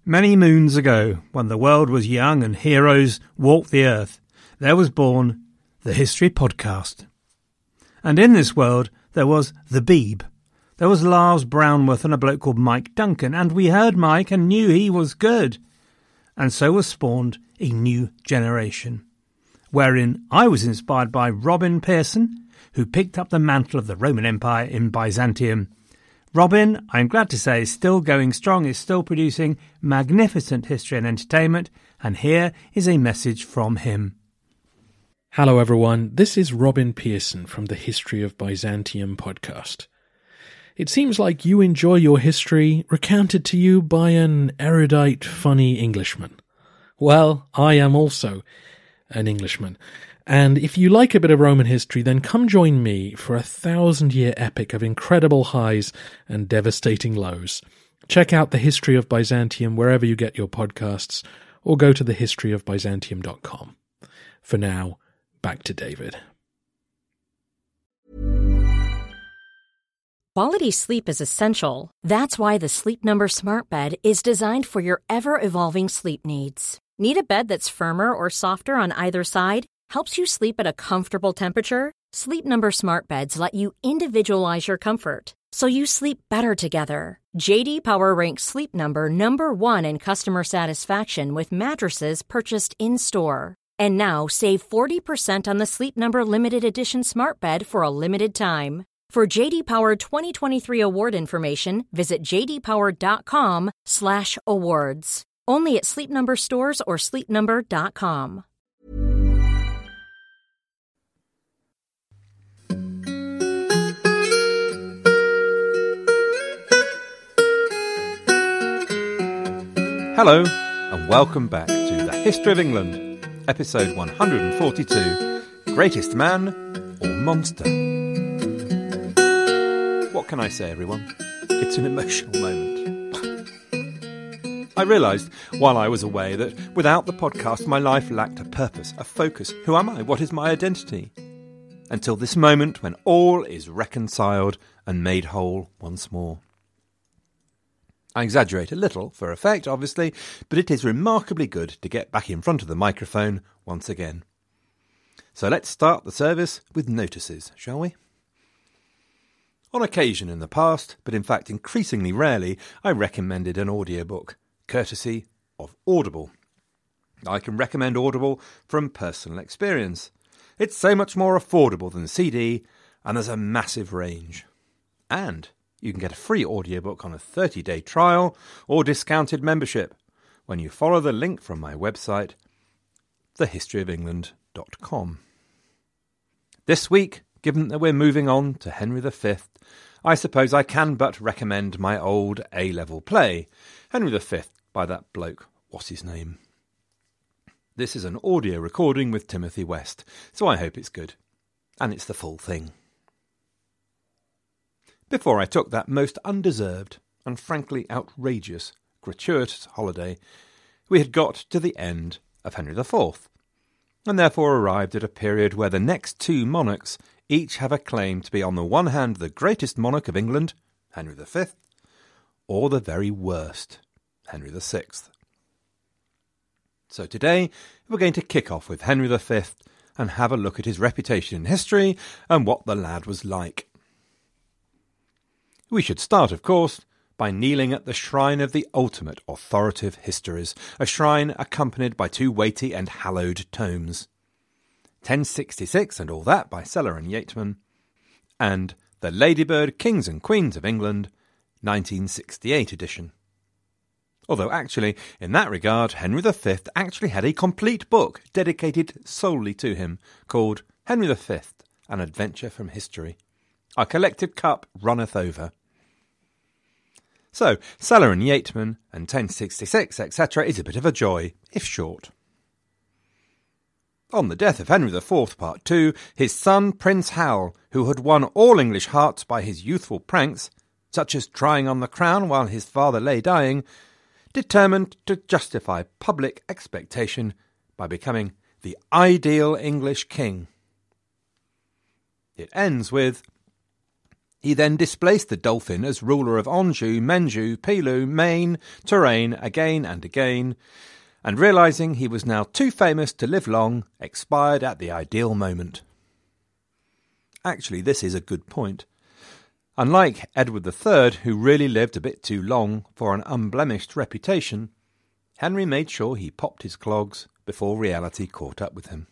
Many moons ago, when the world was young and heroes walked the earth, there was born the History Podcast. And in this world, there was the Beeb. There was Lars Brownworth and a bloke called Mike Duncan, and we heard Mike and knew he was good. And so was spawned a new generation, wherein I was inspired by Robin Pearson, who picked up the mantle of the Roman Empire in Byzantium. Robin, I'm glad to say, is still going strong, is still producing magnificent history and entertainment, and here is a message from him. Hello everyone, this is Robin Pearson from the History of Byzantium podcast. It seems like you enjoy your history recounted to you by an erudite, funny Englishman. Well, I am also an Englishman. And if you like a bit of Roman history, then come join me for a 1,000-year epic of incredible highs and devastating lows. Check out The History of Byzantium wherever you get your podcasts, or go to thehistoryofbyzantium.com. For now, back to David. Quality sleep is essential. That's why the Sleep Number Smart Bed is designed for your ever-evolving sleep needs. Need a bed that's firmer or softer on either side? Helps you sleep at a comfortable temperature? Sleep Number Smart Beds let you individualize your comfort, so you sleep better together. J.D. Power ranks Sleep Number number 1 in customer satisfaction with mattresses purchased in-store. And now save 40% on the Sleep Number Limited Edition Smart Bed for a limited time. For J.D. Power 2023 award information, visit jdpower.com/awards. Only at Sleep Number stores or sleepnumber.com. Hello, and welcome back to The History of England, episode 142, Greatest Man or Monster? What can I say, everyone? It's an emotional moment. I realised while I was away that without the podcast my life lacked a purpose, a focus. Who am I? What is my identity? Until this moment when all is reconciled and made whole once more. I exaggerate a little, for effect, obviously, but it is remarkably good to get back in front of the microphone once again. So let's start the service with notices, shall we? On occasion in the past, but in fact increasingly rarely, I recommended an audiobook, courtesy of Audible. I can recommend Audible from personal experience. It's so much more affordable than CD, and there's a massive range. And you can get a free audiobook on a 30-day trial or discounted membership when you follow the link from my website, thehistoryofengland.com. This week, given that we're moving on to Henry V, I suppose I can but recommend my old A-level play, Henry V, by that bloke, what's his name? This is an audio recording with Timothy West, so I hope it's good. And it's the full thing. Before I took that most undeserved and frankly outrageous, gratuitous holiday, we had got to the end of Henry IV, and therefore arrived at a period where the next two monarchs each have a claim to be on the one hand the greatest monarch of England, Henry V, or the very worst, Henry VI. So today we're going to kick off with Henry V and have a look at his reputation in history and what the lad was like. We should start, of course, by kneeling at the shrine of the ultimate authoritative histories, a shrine accompanied by two weighty and hallowed tomes. 1066 and All That by Sellar and Yeatman, and The Ladybird Kings and Queens of England, 1968 edition. Although actually, in that regard, Henry V actually had a complete book dedicated solely to him, called Henry V, An Adventure from History. Our collective cup runneth over. So, Sellar and Yeatman and 1066, etc. is a bit of a joy, if short. On the death of Henry IV, Part 2, his son Prince Hal, who had won all English hearts by his youthful pranks, such as trying on the crown while his father lay dying, determined to justify public expectation by becoming the ideal English king. It ends with, He then displaced the Dauphin as ruler of Anjou, Menjou, Pelou, Maine, Touraine again and again, and realising he was now too famous to live long, expired at the ideal moment. Actually, this is a good point. Unlike Edward III, who really lived a bit too long for an unblemished reputation, Henry made sure he popped his clogs before reality caught up with him.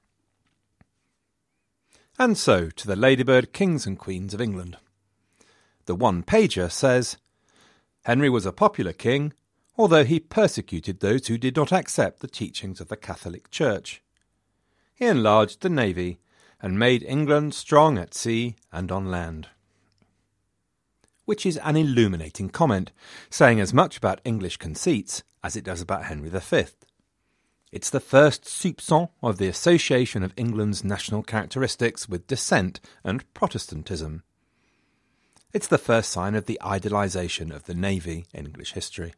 And so to the Ladybird kings and queens of England. The one-pager says, Henry was a popular king, although he persecuted those who did not accept the teachings of the Catholic Church. He enlarged the navy and made England strong at sea and on land. Which is an illuminating comment, saying as much about English conceits as it does about Henry V. It's the first soupçon of the association of England's national characteristics with dissent and Protestantism. It's the first sign of the idolisation of the navy in English history.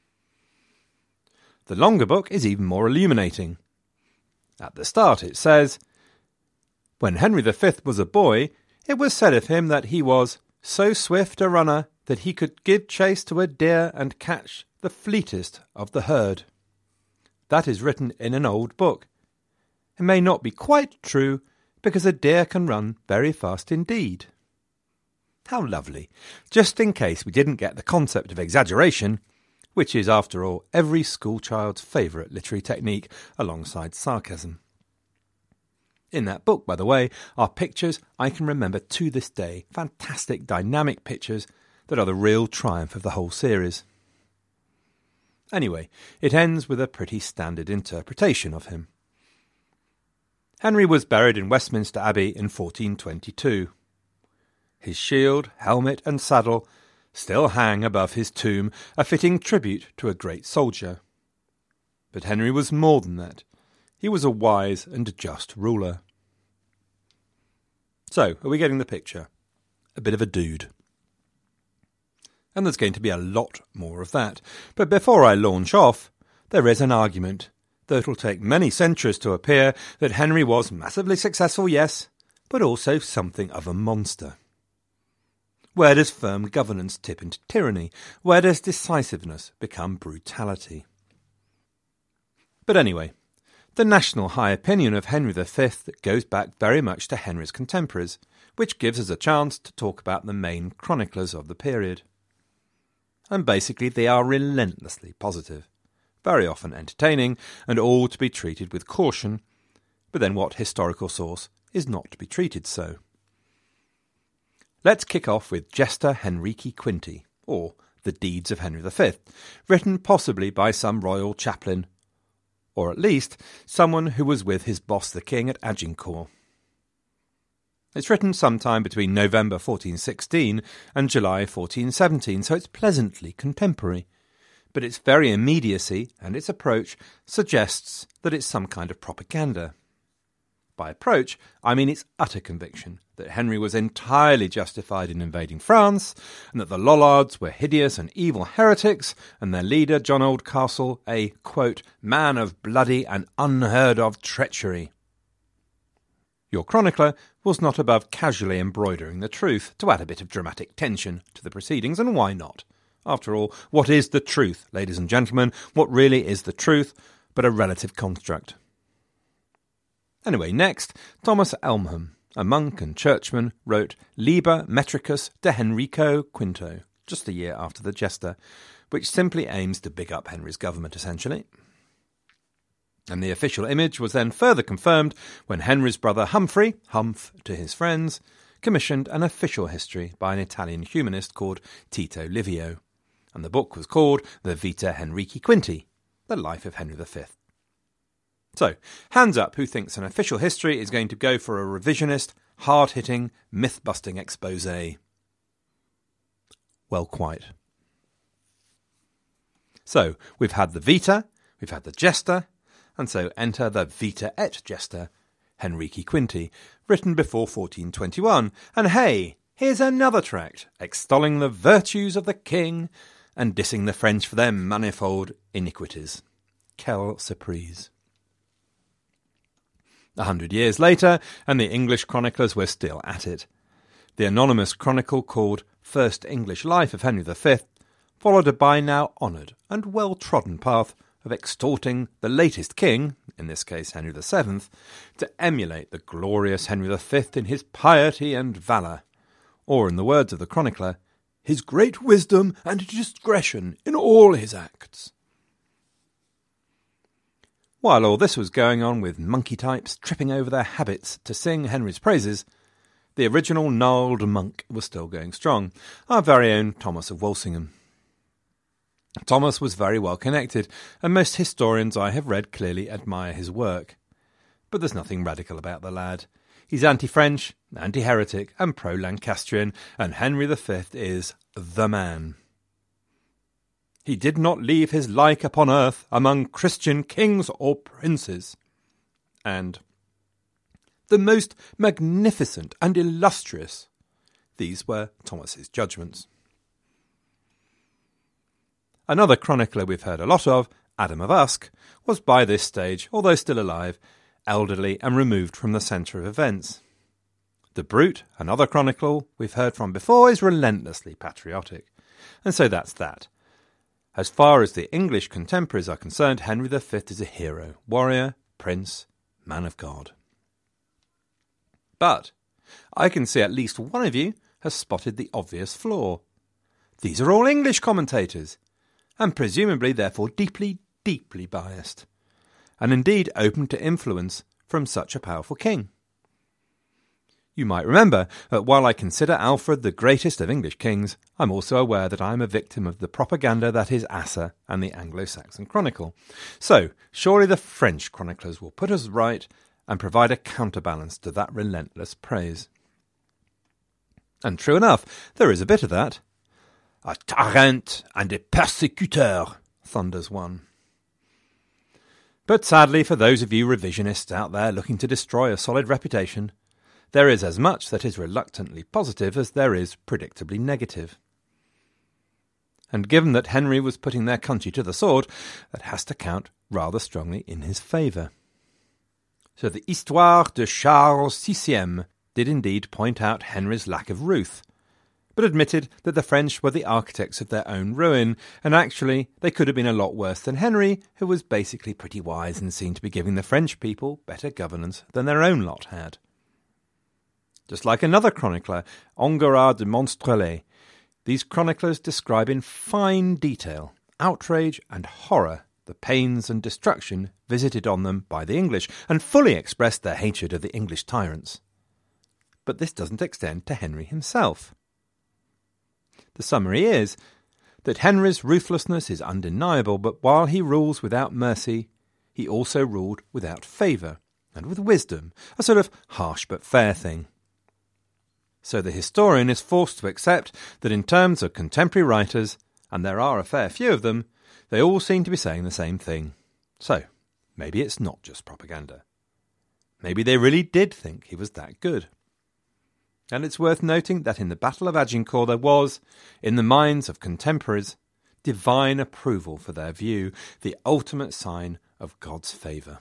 The longer book is even more illuminating. At the start it says, when Henry V was a boy, it was said of him that he was so swift a runner that he could give chase to a deer and catch the fleetest of the herd. That is written in an old book. It may not be quite true, because a deer can run very fast indeed. How lovely, just in case we didn't get the concept of exaggeration, which is, after all, every schoolchild's favourite literary technique alongside sarcasm. In that book, by the way, are pictures I can remember to this day, fantastic dynamic pictures that are the real triumph of the whole series. Anyway, it ends with a pretty standard interpretation of him. Henry was buried in Westminster Abbey in 1422. His shield, helmet and saddle still hang above his tomb, a fitting tribute to a great soldier. But Henry was more than that. He was a wise and just ruler. So, are we getting the picture? A bit of a dude. And there's going to be a lot more of that. But before I launch off, there is an argument, though it'll take many centuries to appear, that Henry was massively successful, yes, but also something of a monster. Where does firm governance tip into tyranny? Where does decisiveness become brutality? But anyway, the national high opinion of Henry V goes back very much to Henry's contemporaries, which gives us a chance to talk about the main chroniclers of the period. And basically they are relentlessly positive, very often entertaining, and all to be treated with caution, but then what historical source is not to be treated so? Let's kick off with Gesta Henrici Quinti, or The Deeds of Henry V, written possibly by some royal chaplain, or at least someone who was with his boss the king at Agincourt. It's written sometime between November 1416 and July 1417, so it's pleasantly contemporary. But its very immediacy and its approach suggests that it's some kind of propaganda. By approach, I mean its utter conviction that Henry was entirely justified in invading France, and that the Lollards were hideous and evil heretics, and their leader, John Oldcastle, a, quote, man of bloody and unheard-of treachery. Your chronicler was not above casually embroidering the truth to add a bit of dramatic tension to the proceedings, and why not? After all, what is the truth, ladies and gentlemen? What really is the truth but a relative construct? Anyway, next, Thomas Elmham, a monk and churchman, wrote Liber Metricus de Henrico Quinto, just a year after the Gesta, which simply aims to big up Henry's government, essentially. And the official image was then further confirmed when Henry's brother Humphrey, Humph to his friends, commissioned an official history by an Italian humanist called Tito Livio, and the book was called the Vita Henrici Quinti, the life of Henry V. So, hands up who thinks an official history is going to go for a revisionist, hard-hitting, myth-busting exposé. Well, quite. So, we've had the Vita, we've had the Gesta, and so enter the Vita et Gesta, Henrici Quinti, written before 1421. And hey, here's another tract, extolling the virtues of the king and dissing the French for their manifold iniquities. Quelle surprise. 100 years later, and the English chroniclers were still at it. The anonymous chronicle called First English Life of Henry V followed a by now honoured and well-trodden path of extorting the latest king, in this case Henry VII, to emulate the glorious Henry V in his piety and valour, or in the words of the chronicler, his great wisdom and discretion in all his acts. While all this was going on with monkey types tripping over their habits to sing Henry's praises, the original gnarled monk was still going strong, our very own Thomas of Walsingham. Thomas was very well connected, and most historians I have read clearly admire his work. But there's nothing radical about the lad. He's anti-French, anti-heretic, and pro-Lancastrian, and Henry V is the man. He did not leave his like upon earth among Christian kings or princes. And the most magnificent and illustrious, these were Thomas's judgments. Another chronicler we've heard a lot of, Adam of Usk, was by this stage, although still alive, elderly and removed from the centre of events. The Brute, another chronicle we've heard from before, is relentlessly patriotic. And so that's that. As far as the English contemporaries are concerned, Henry V is a hero, warrior, prince, man of God. But I can see at least one of you has spotted the obvious flaw. These are all English commentators, and presumably therefore deeply, deeply biased, and indeed open to influence from such a powerful king. You might remember that while I consider Alfred the greatest of English kings, I'm also aware that I am a victim of the propaganda that is Asser and the Anglo-Saxon Chronicle. So, surely the French chroniclers will put us right and provide a counterbalance to that relentless praise. And true enough, there is a bit of that. A tyrant and a persecuteur, thunders one. But sadly, for those of you revisionists out there looking to destroy a solid reputation, there is as much that is reluctantly positive as there is predictably negative. And given that Henry was putting their country to the sword, that has to count rather strongly in his favour. So the Histoire de Charles VI did indeed point out Henry's lack of ruth, but admitted that the French were the architects of their own ruin, and actually they could have been a lot worse than Henry, who was basically pretty wise and seemed to be giving the French people better governance than their own lot had. Just like another chronicler, Enguerrand de Monstrelet, these chroniclers describe in fine detail, outrage and horror, the pains and destruction visited on them by the English, and fully express their hatred of the English tyrants. But this doesn't extend to Henry himself. The summary is that Henry's ruthlessness is undeniable, but while he rules without mercy, he also ruled without favour, and with wisdom, a sort of harsh but fair thing. So the historian is forced to accept that in terms of contemporary writers, and there are a fair few of them, they all seem to be saying the same thing. So, maybe it's not just propaganda. Maybe they really did think he was that good. And it's worth noting that in the Battle of Agincourt there was, in the minds of contemporaries, divine approval for their view, the ultimate sign of God's favour.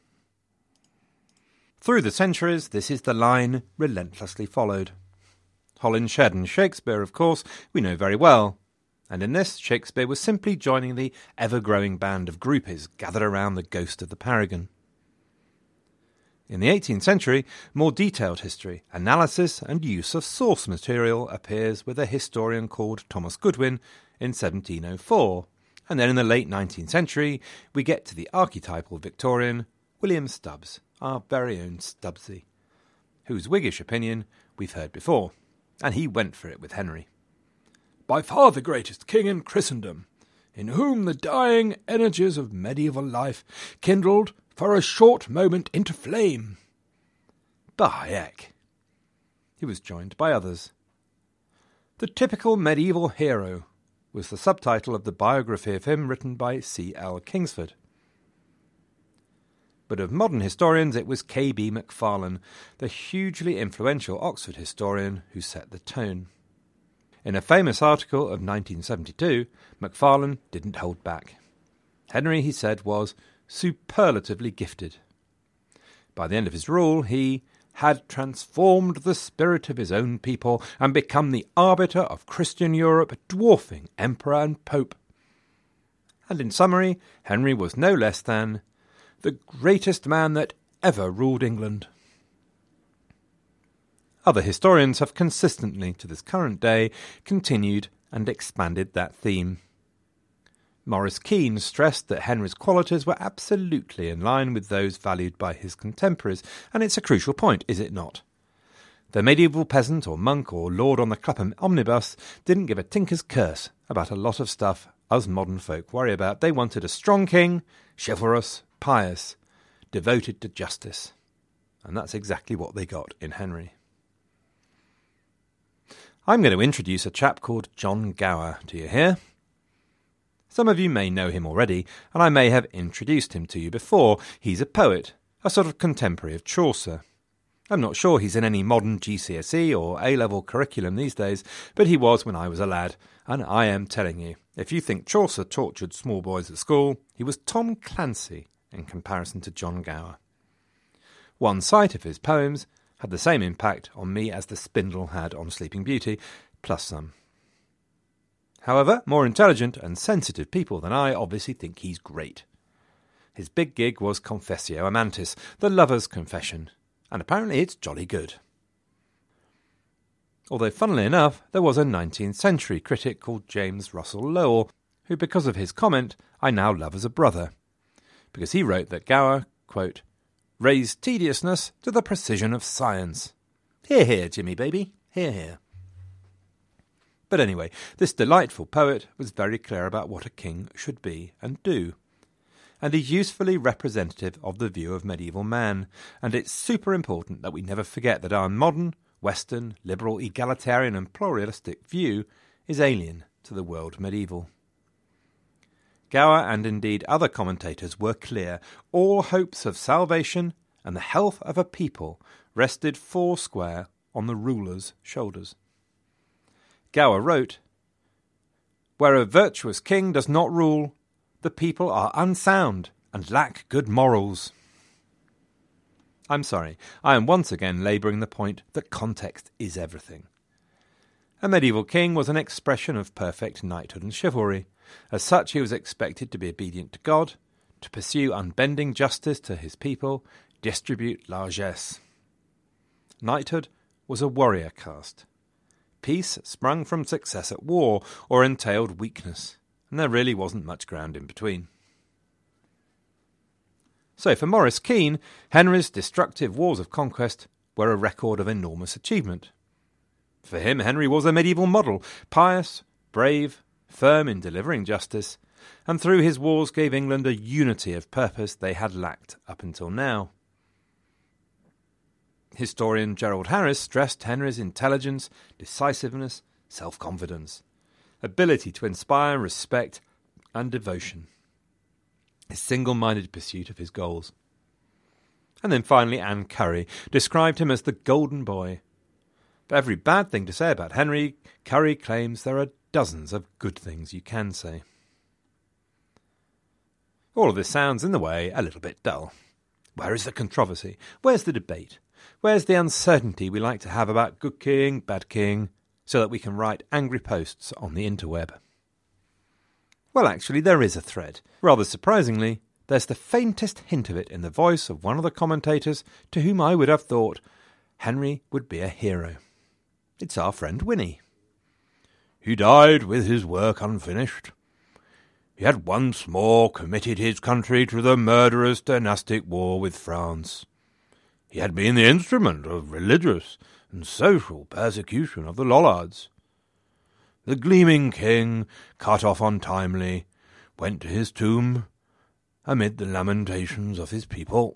Through the centuries, this is the line relentlessly followed. Holinshed and Shakespeare, of course, we know very well. And in this, Shakespeare was simply joining the ever-growing band of groupies gathered around the ghost of the Paragon. In the 18th century, more detailed history, analysis and use of source material appears with a historian called Thomas Goodwin in 1704, and then in the late 19th century we get to the archetypal Victorian William Stubbs, our very own Stubbsy, whose Whiggish opinion we've heard before, and he went for it with Henry. By far the greatest king in Christendom, in whom the dying energies of medieval life kindled for a short moment into flame. By heck! He was joined by others. The typical medieval hero was the subtitle of the biography of him written by C.L. Kingsford. But of modern historians it was K.B. Macfarlane, the hugely influential Oxford historian, who set the tone. In a famous article of 1972, Macfarlane didn't hold back. Henry, he said, was superlatively gifted. By the end of his rule, he had transformed the spirit of his own people and become the arbiter of Christian Europe, dwarfing emperor and pope. And in summary, Henry was no less than the greatest man that ever ruled England. Other historians have consistently, to this current day, continued and expanded that theme. Maurice Keene stressed that Henry's qualities were absolutely in line with those valued by his contemporaries, and it's a crucial point, is it not? The medieval peasant or monk or lord on the Clapham omnibus didn't give a tinker's curse about a lot of stuff us modern folk worry about. They wanted a strong king, chivalrous, pious, devoted to justice. And that's exactly what they got in Henry. I'm going to introduce a chap called John Gower to you here. Some of you may know him already, and I may have introduced him to you before. He's a poet, a sort of contemporary of Chaucer. I'm not sure he's in any modern GCSE or A-level curriculum these days, but he was when I was a lad, and I am telling you, if you think Chaucer tortured small boys at school, he was Tom Clancy in comparison to John Gower. One sight of his poems had the same impact on me as the spindle had on Sleeping Beauty, plus some. However, more intelligent and sensitive people than I obviously think he's great. His big gig was Confessio Amantis, the lover's confession, and apparently it's jolly good. Although funnily enough, there was a 19th century critic called James Russell Lowell, who because of his comment I now love as a brother, because he wrote that Gower, quote, raised tediousness to the precision of science. Hear, hear, Jimmy baby, hear, hear. But anyway, this delightful poet was very clear about what a king should be and do. And he's usefully representative of the view of medieval man, and it's super important that we never forget that our modern, Western, liberal, egalitarian and pluralistic view is alien to the world medieval. Gower and indeed other commentators were clear. All hopes of salvation and the health of a people rested foursquare on the ruler's shoulders. Gower wrote, where a virtuous king does not rule, the people are unsound and lack good morals. I'm sorry, I am once again labouring the point that context is everything. A medieval king was an expression of perfect knighthood and chivalry. As such, he was expected to be obedient to God, to pursue unbending justice to his people, distribute largesse. Knighthood was a warrior caste. Peace sprung from success at war or entailed weakness, and there really wasn't much ground in between. So for Maurice Keene, Henry's destructive wars of conquest were a record of enormous achievement. For him, Henry was a medieval model, pious, brave, firm in delivering justice, and through his wars gave England a unity of purpose they had lacked up until now. Historian Gerald Harris stressed Henry's intelligence, decisiveness, self-confidence, ability to inspire respect and devotion, his single-minded pursuit of his goals. And then finally Anne Curry described him as the golden boy. For every bad thing to say about Henry, Curry claims there are dozens of good things you can say. All of this sounds, in the way, a little bit dull. Where is the controversy? Where's the debate? Where's the uncertainty we like to have about good king, bad king, so that we can write angry posts on the interweb? Well, actually, there is a thread. Rather surprisingly, there's the faintest hint of it in the voice of one of the commentators to whom I would have thought Henry would be a hero. It's our friend Winnie. He died with his work unfinished. He had once more committed his country to the murderous dynastic war with France. He had been the instrument of religious and social persecution of the Lollards. The gleaming king, cut off untimely, went to his tomb amid the lamentations of his people.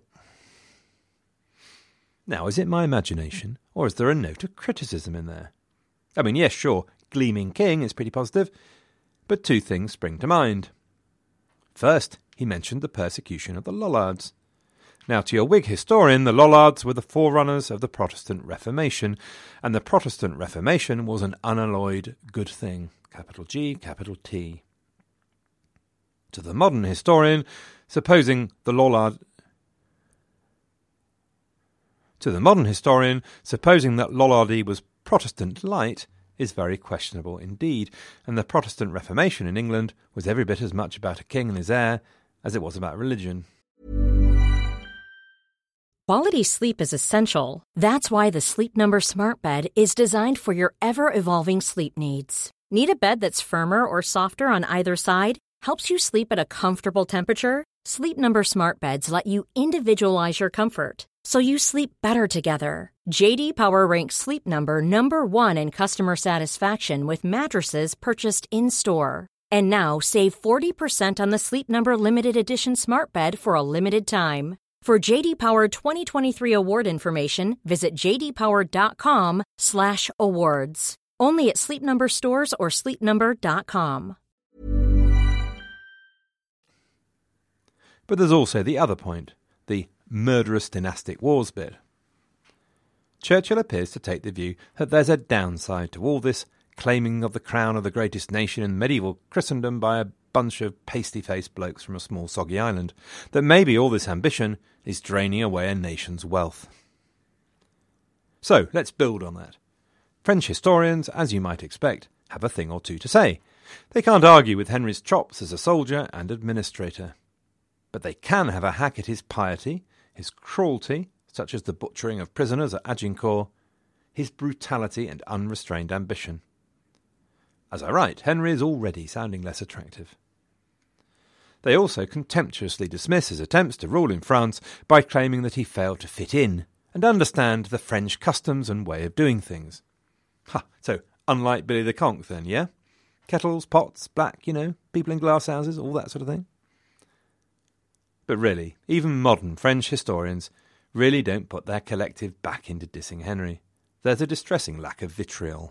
Now, is it my imagination, or is there a note of criticism in there? I mean, yes, sure, gleaming king is pretty positive, but two things spring to mind. First, he mentioned the persecution of the Lollards. Now, to your Whig historian, the Lollards were the forerunners of the Protestant Reformation, and the Protestant Reformation was an unalloyed good thing, capital G, capital T. To the modern historian, supposing the Lollards To the modern historian, supposing that Lollardy was Protestant light is very questionable indeed, and the Protestant Reformation in England was every bit as much about a king and his heir as it was about religion. Quality sleep is essential. That's why the Sleep Number Smart Bed is designed for your ever-evolving sleep needs. Need a bed that's firmer or softer on either side? Helps you sleep at a comfortable temperature? Sleep Number Smart Beds let you individualize your comfort, so you sleep better together. J.D. Power ranks Sleep Number number 1 in customer satisfaction with mattresses purchased in-store. And now save 40% on the Sleep Number Limited Edition Smart Bed for a limited time. For J.D. Power 2023 award information, visit jdpower.com/awards. Only at Sleep Number stores or sleepnumber.com. But there's also the other point, the murderous dynastic wars bit. Churchill appears to take the view that there's a downside to all this claiming of the crown of the greatest nation in medieval Christendom by a bunch of pasty-faced blokes from a small soggy island, that maybe all this ambition is draining away a nation's wealth. So, let's build on that. French historians, as you might expect, have a thing or two to say. They can't argue with Henry's chops as a soldier and administrator. But they can have a hack at his piety, his cruelty, such as the butchering of prisoners at Agincourt, his brutality and unrestrained ambition. As I write, Henry is already sounding less attractive. They also contemptuously dismiss his attempts to rule in France by claiming that he failed to fit in and understand the French customs and way of doing things. So unlike Billy the Conk then, yeah? Kettles, pots, black, people in glass houses, all that sort of thing. But really, even modern French historians really don't put their collective back into dissing Henry. There's a distressing lack of vitriol.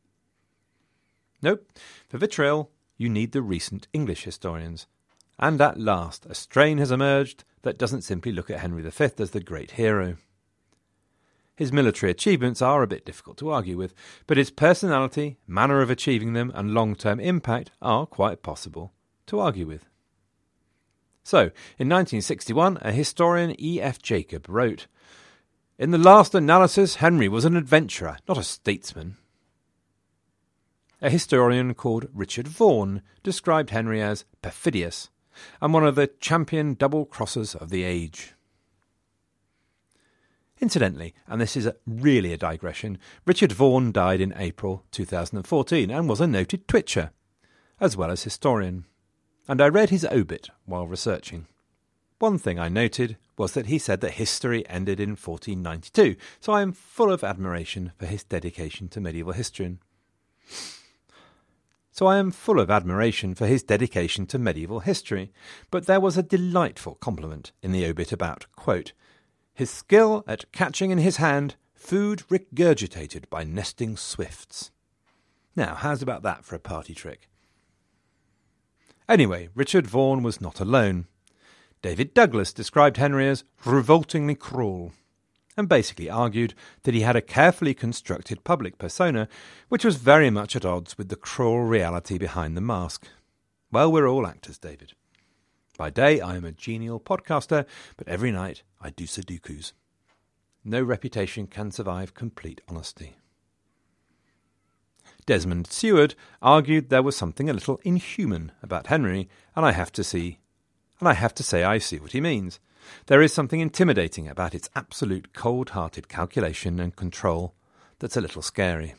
Nope, for vitriol you need the recent English historians. And at last, a strain has emerged that doesn't simply look at Henry V as the great hero. His military achievements are a bit difficult to argue with, but his personality, manner of achieving them, and long-term impact are quite possible to argue with. So, in 1961, a historian, E.F. Jacob, wrote, "In the last analysis, Henry was an adventurer, not a statesman." A historian called Richard Vaughan described Henry as perfidious and one of the champion double-crossers of the age. Incidentally, and this is really a digression, Richard Vaughan died in April 2014 and was a noted twitcher, as well as historian. And I read his obit while researching. One thing I noted was that he said that history ended in 1492, so I am full of admiration for his dedication to medieval history. But there was a delightful compliment in the obit about, quote, his skill at catching in his hand food regurgitated by nesting swifts. Now, how's about that for a party trick? Anyway, Richard Vaughan was not alone. David Douglas described Henry as revoltingly cruel, and basically argued that he had a carefully constructed public persona which was very much at odds with the cruel reality behind the mask. Well, we're all actors, David. By day I am a genial podcaster, but every night I do Sudokus. No reputation can survive complete honesty. Desmond Seward argued there was something a little inhuman about Henry, and I have to say I see what he means. There is something intimidating about its absolute cold-hearted calculation and control that's a little scary.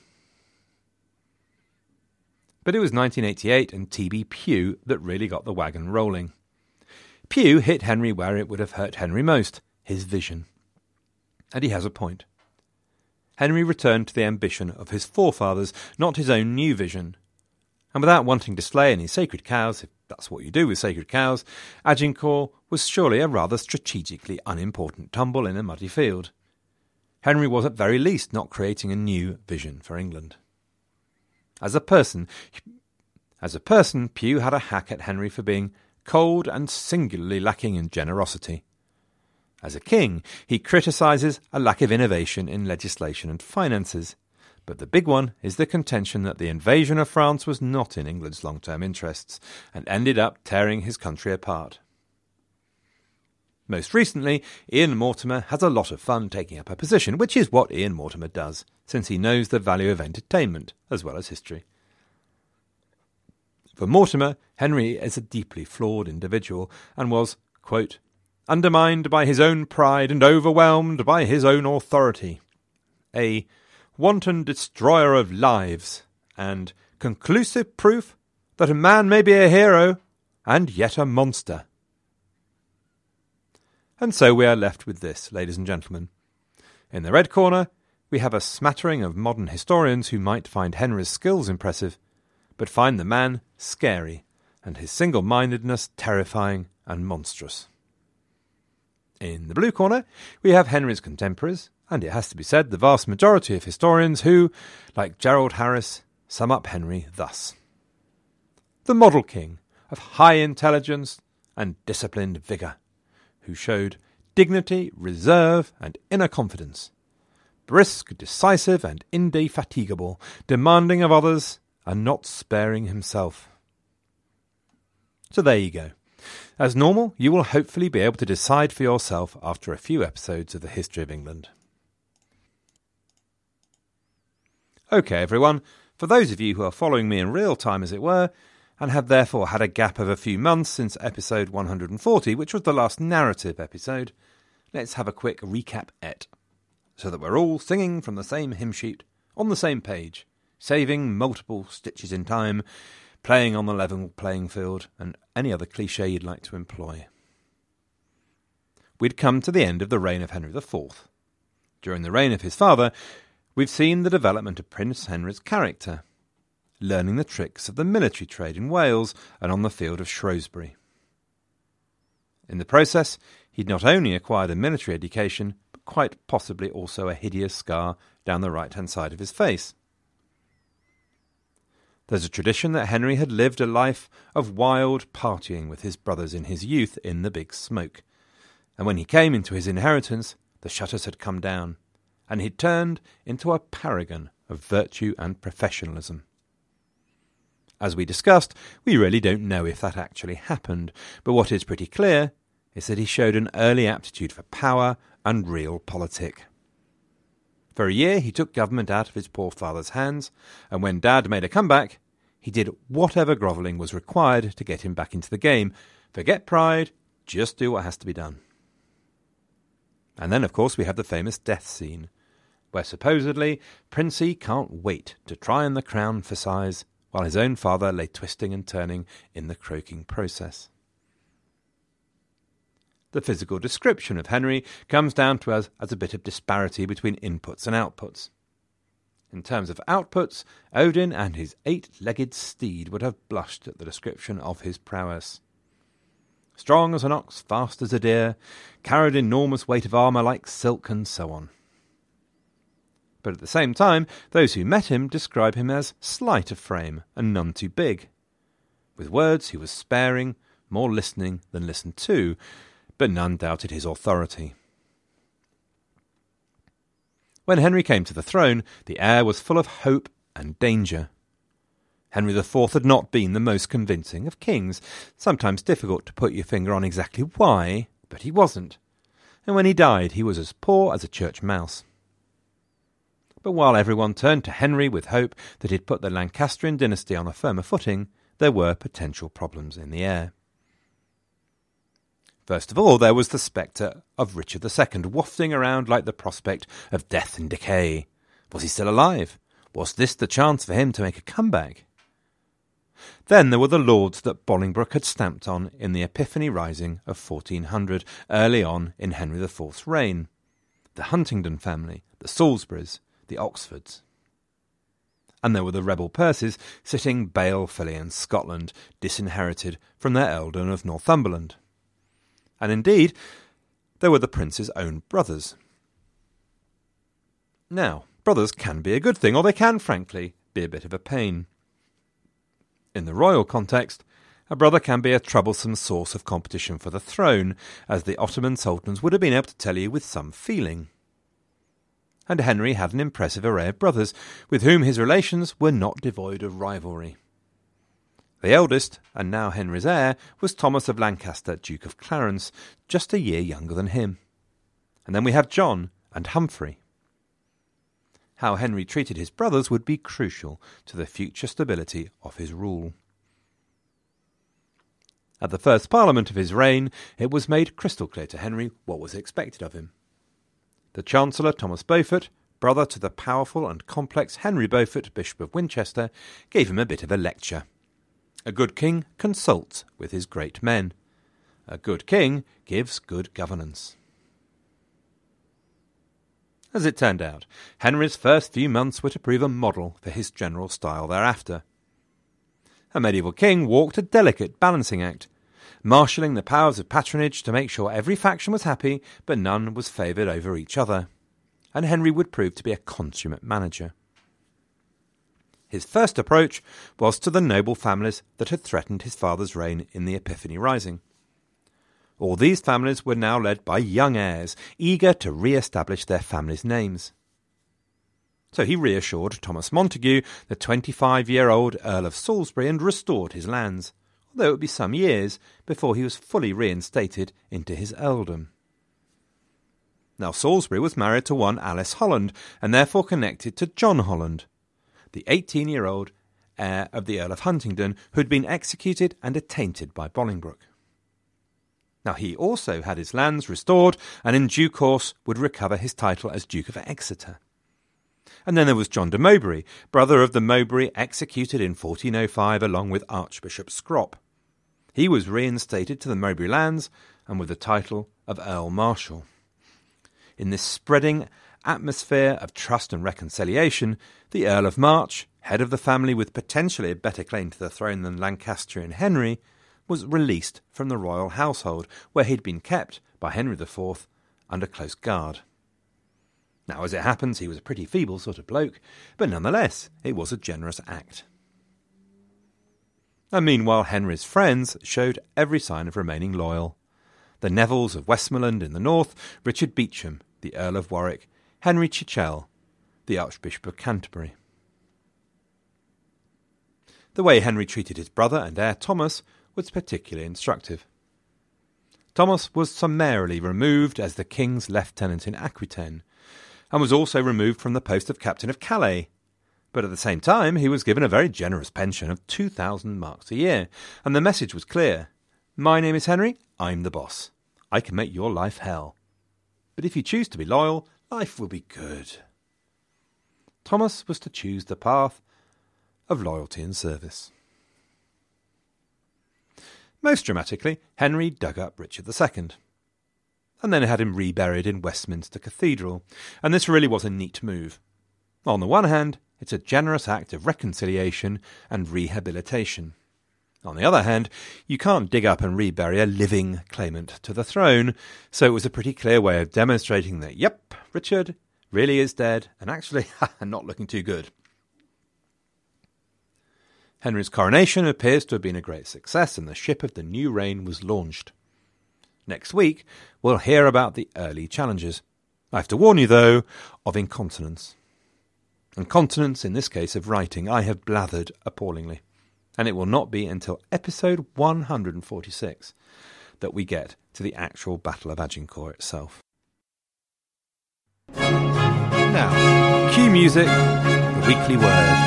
But it was 1988 and T.B. Pugh that really got the wagon rolling. Pugh hit Henry where it would have hurt Henry most, his vision. And he has a point. Henry returned to the ambition of his forefathers, not his own new vision. And without wanting to slay any sacred cows, if that's what you do with sacred cows, Agincourt was surely a rather strategically unimportant tumble in a muddy field. Henry was at very least not creating a new vision for England. As a person, Pugh had a hack at Henry for being cold and singularly lacking in generosity. As a king, he criticises a lack of innovation in legislation and finances. But the big one is the contention that the invasion of France was not in England's long-term interests and ended up tearing his country apart. Most recently, Ian Mortimer has a lot of fun taking up a position, which is what Ian Mortimer does, since he knows the value of entertainment as well as history. For Mortimer, Henry is a deeply flawed individual and was, quote, undermined by his own pride and overwhelmed by his own authority, a wanton destroyer of lives, and conclusive proof that a man may be a hero and yet a monster. And so we are left with this, ladies and gentlemen. In the red corner, we have a smattering of modern historians who might find Henry's skills impressive, but find the man scary and his single-mindedness terrifying and monstrous. In the blue corner, we have Henry's contemporaries, and it has to be said the vast majority of historians who, like Gerald Harris, sum up Henry thus. The model king of high intelligence and disciplined vigour, who showed dignity, reserve, and inner confidence, brisk, decisive, and indefatigable, demanding of others, and not sparing himself. So there you go. As normal, you will hopefully be able to decide for yourself after a few episodes of the History of England. OK, everyone, for those of you who are following me in real time, as it were, and have therefore had a gap of a few months since episode 140, which was the last narrative episode, let's have a quick recap-ette, so that we're all singing from the same hymn sheet, on the same page, saving multiple stitches in time, playing on the level playing field, and any other cliché you'd like to employ. We'd come to the end of the reign of Henry IV. During the reign of his father, we've seen the development of Prince Henry's character, learning the tricks of the military trade in Wales and on the field of Shrewsbury. In the process, he'd not only acquired a military education, but quite possibly also a hideous scar down the right-hand side of his face. There's a tradition that Henry had lived a life of wild partying with his brothers in his youth in the Big Smoke, and when he came into his inheritance, the shutters had come down, and he'd turned into a paragon of virtue and professionalism. As we discussed, we really don't know if that actually happened, but what is pretty clear is that he showed an early aptitude for power and realpolitik. For a year he took government out of his poor father's hands, and when Dad made a comeback, he did whatever grovelling was required to get him back into the game. Forget pride, just do what has to be done. And then, of course, we have the famous death scene, where supposedly Princey can't wait to try on the crown for size, while his own father lay twisting and turning in the croaking process. The physical description of Henry comes down to us as a bit of disparity between inputs and outputs. In terms of outputs, Odin and his 8-legged steed would have blushed at the description of his prowess. Strong as an ox, fast as a deer, carried enormous weight of armour like silk, and so on. But at the same time, those who met him describe him as slight of frame and none too big. With words he was sparing, more listening than listened to, but none doubted his authority. When Henry came to the throne, the air was full of hope and danger. Henry IV had not been the most convincing of kings, sometimes difficult to put your finger on exactly why, but he wasn't. And when he died, he was as poor as a church mouse. But while everyone turned to Henry with hope that he'd put the Lancastrian dynasty on a firmer footing, there were potential problems in the air. First of all, there was the spectre of Richard II wafting around like the prospect of death and decay. Was he still alive? Was this the chance for him to make a comeback? Then there were the lords that Bolingbroke had stamped on in the Epiphany Rising of 1400, early on in Henry IV's reign. The Huntingdon family, the Salisburys, the Oxfords. And there were the rebel Percys sitting balefully in Scotland, disinherited from their earldom of Northumberland. And indeed, there were the prince's own brothers. Now, brothers can be a good thing, or they can, frankly, be a bit of a pain. In the royal context, a brother can be a troublesome source of competition for the throne, as the Ottoman sultans would have been able to tell you with some feeling. And Henry had an impressive array of brothers, with whom his relations were not devoid of rivalry. The eldest, and now Henry's heir, was Thomas of Lancaster, Duke of Clarence, just a year younger than him. And then we have John and Humphrey. How Henry treated his brothers would be crucial to the future stability of his rule. At the first Parliament of his reign, it was made crystal clear to Henry what was expected of him. The Chancellor, Thomas Beaufort, brother to the powerful and complex Henry Beaufort, Bishop of Winchester, gave him a bit of a lecture. A good king consults with his great men. A good king gives good governance. As it turned out, Henry's first few months were to prove a model for his general style thereafter. A medieval king walked a delicate balancing act, marshalling the powers of patronage to make sure every faction was happy, but none was favoured over each other. And Henry would prove to be a consummate manager. His first approach was to the noble families that had threatened his father's reign in the Epiphany Rising. All these families were now led by young heirs, eager to re-establish their families' names. So he reassured Thomas Montague, the 25-year-old Earl of Salisbury, and restored his lands, although it would be some years before he was fully reinstated into his earldom. Now Salisbury was married to one Alice Holland, and therefore connected to John Holland, the 18-year-old heir of the Earl of Huntingdon, who had been executed and attainted by Bolingbroke. Now he also had his lands restored, and in due course would recover his title as Duke of Exeter. And then there was John de Mowbray, brother of the Mowbray executed in 1405 along with Archbishop Scrop. He was reinstated to the Mowbray lands, and with the title of Earl Marshal. In this spreading atmosphere of trust and reconciliation, the Earl of March, head of the family with potentially a better claim to the throne than Lancastrian Henry, was released from the royal household, where he'd been kept by Henry IV under close guard. Now, as it happens, he was a pretty feeble sort of bloke, but nonetheless, it was a generous act. And meanwhile, Henry's friends showed every sign of remaining loyal. The Nevilles of Westmoreland in the north, Richard Beauchamp, the Earl of Warwick, Henry Chichele, the Archbishop of Canterbury. The way Henry treated his brother and heir Thomas was particularly instructive. Thomas was summarily removed as the king's lieutenant in Aquitaine, and was also removed from the post of captain of Calais. But at the same time, he was given a very generous pension of 2,000 marks a year, and the message was clear. My name is Henry, I'm the boss. I can make your life hell. But if you choose to be loyal, life will be good. Thomas was to choose the path of loyalty and service. Most dramatically, Henry dug up Richard II, and then had him reburied in Westminster Cathedral, and this really was a neat move. On the one hand, it's a generous act of reconciliation and rehabilitation. On the other hand, you can't dig up and rebury a living claimant to the throne, so it was a pretty clear way of demonstrating that, yep, Richard really is dead, and actually not looking too good. Henry's coronation appears to have been a great success, and the ship of the new reign was launched. Next week, we'll hear about the early challenges. I have to warn you, though, of incontinence. Incontinence, in this case, of writing. I have blathered appallingly. And it will not be until episode 146 that we get to the actual Battle of Agincourt itself. Now, cue music, the weekly word.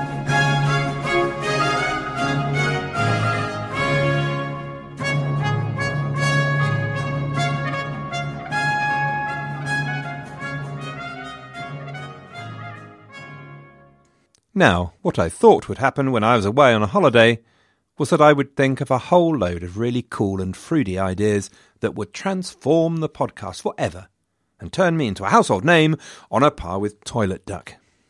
Now, what I thought would happen when I was away on a holiday was that I would think of a whole load of really cool and fruity ideas that would transform the podcast forever and turn me into a household name on a par with Toilet Duck.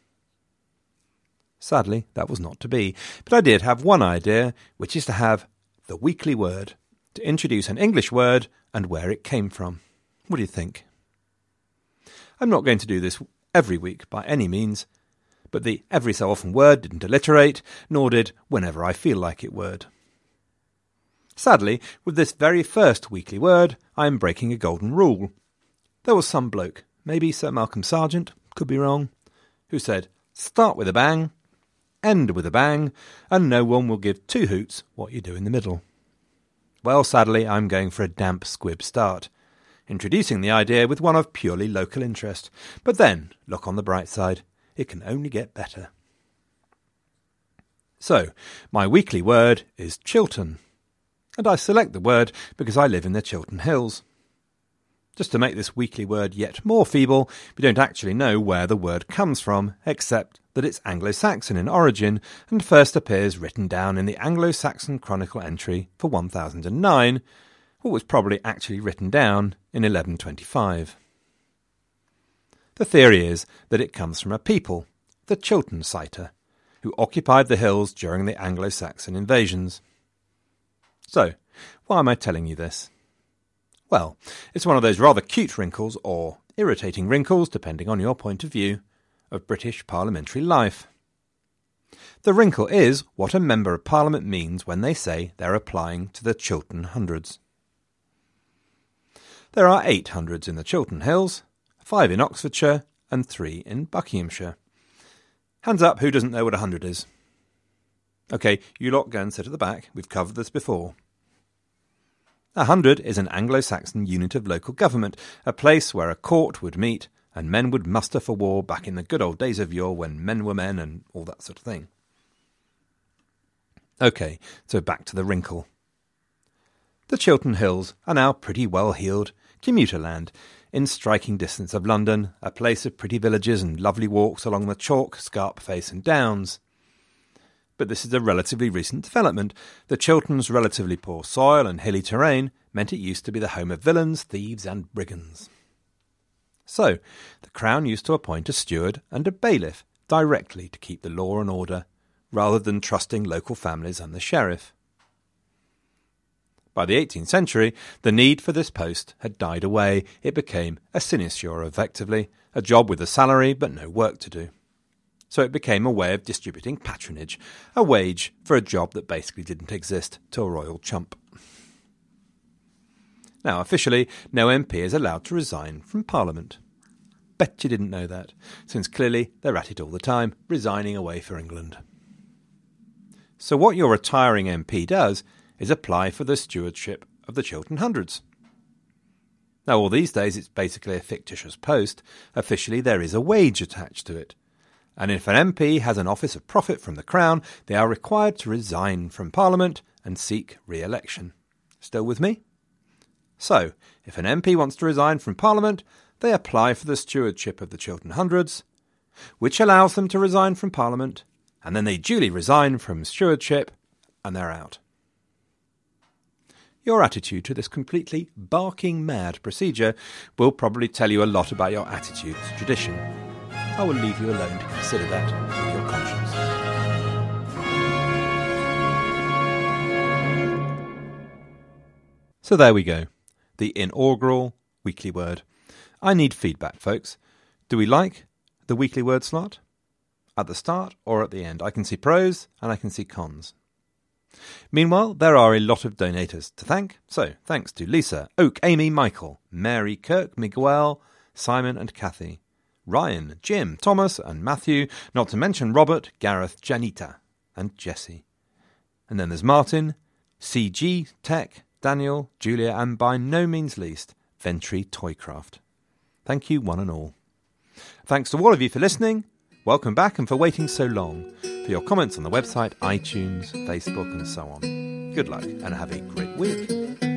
Sadly, that was not to be, but I did have one idea, which is to have the weekly word, to introduce an English word and where it came from. What do you think? I'm not going to do this every week by any means, but the every so often word didn't alliterate, nor did whenever I feel like it word. Sadly, with this very first weekly word, I am breaking a golden rule. There was some bloke, maybe Sir Malcolm Sargent, could be wrong, who said, start with a bang, end with a bang, and no one will give two hoots what you do in the middle. Well, sadly, I'm going for a damp squib start, introducing the idea with one of purely local interest. But then, look on the bright side, it can only get better. So, my weekly word is Chiltern, and I select the word because I live in the Chiltern Hills. Just to make this weekly word yet more feeble, we don't actually know where the word comes from, except that it's Anglo-Saxon in origin and first appears written down in the Anglo-Saxon Chronicle entry for 1009, or was probably actually written down in 1125. The theory is that it comes from a people, the Chilternsiter, who occupied the hills during the Anglo-Saxon invasions. So, why am I telling you this? Well, it's one of those rather cute wrinkles, or irritating wrinkles, depending on your point of view, of British parliamentary life. The wrinkle is what a Member of Parliament means when they say they're applying to the Chiltern Hundreds. There are 8 hundreds in the Chiltern Hills, 5 in Oxfordshire, and 3 in Buckinghamshire. Hands up who doesn't know what a hundred is. OK, you lot go and sit at the back. We've covered this before. A hundred is an Anglo-Saxon unit of local government, a place where a court would meet and men would muster for war back in the good old days of yore when men were men and all that sort of thing. OK, so back to the wrinkle. The Chiltern Hills are now pretty well-heeled commuter land, in striking distance of London, a place of pretty villages and lovely walks along the Chalk, Scarpface and Downs. But this is a relatively recent development. The Chilterns' relatively poor soil and hilly terrain meant it used to be the home of villains, thieves and brigands. So, the Crown used to appoint a steward and a bailiff directly to keep the law and order, rather than trusting local families and the sheriff. By the 18th century, the need for this post had died away. It became a sinecure, effectively, a job with a salary but no work to do. So it became a way of distributing patronage, a wage for a job that basically didn't exist to a royal chump. Now, officially, no MP is allowed to resign from Parliament. Bet you didn't know that, since clearly they're at it all the time, resigning away for England. So what your retiring MP does is apply for the stewardship of the Chiltern Hundreds. Now, all these days it's basically a fictitious post. Officially, there is a wage attached to it. And if an MP has an office of profit from the Crown, they are required to resign from Parliament and seek re-election. Still with me? So, if an MP wants to resign from Parliament, they apply for the stewardship of the Chiltern Hundreds, which allows them to resign from Parliament, and then they duly resign from stewardship, and they're out. Your attitude to this completely barking mad procedure will probably tell you a lot about your attitude to tradition. I will leave you alone to consider that with your conscience. So there we go, the inaugural weekly word. I need feedback, folks. Do we like the weekly word slot? At the start or at the end? I can see pros and I can see cons. Meanwhile, there are a lot of donators to thank, so thanks to Lisa, Oak, Amy, Michael, Mary, Kirk, Miguel, Simon and Kathy, Ryan, Jim, Thomas and Matthew, not to mention Robert, Gareth, Janita and Jesse. And then there's Martin, CG, Tech, Daniel, Julia and by no means least, Ventry Toycraft. Thank you one and all. Thanks to all of you for listening. Welcome back and for waiting so long. For your comments on the website, iTunes, Facebook and so on. Good luck and have a great week.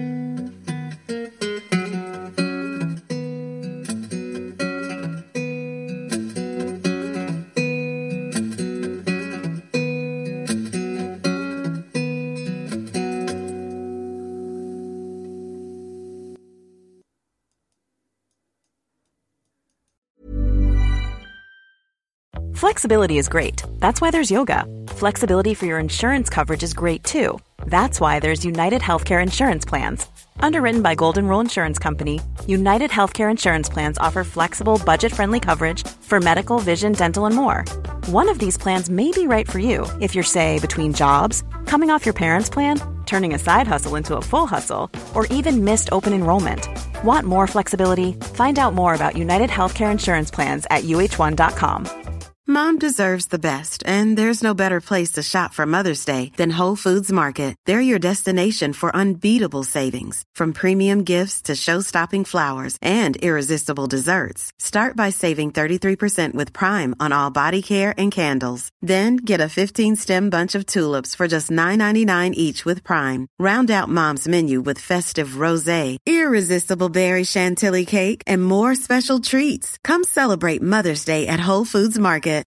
Flexibility is great. That's why there's yoga. Flexibility for your insurance coverage is great too. That's why there's United Healthcare Insurance Plans. Underwritten by Golden Rule Insurance Company, United Healthcare Insurance Plans offer flexible, budget-friendly coverage for medical, vision, dental, and more. One of these plans may be right for you if you're, say, between jobs, coming off your parents' plan, turning a side hustle into a full hustle, or even missed open enrollment. Want more flexibility? Find out more about United Healthcare Insurance Plans at uh1.com. Mom deserves the best, and there's no better place to shop for Mother's Day than Whole Foods Market. They're your destination for unbeatable savings, from premium gifts to show-stopping flowers and irresistible desserts. Start by saving 33% with Prime on all body care and candles. Then get a 15-stem bunch of tulips for just $9.99 each with Prime. Round out Mom's menu with festive rosé, irresistible berry chantilly cake, and more special treats. Come celebrate Mother's Day at Whole Foods Market.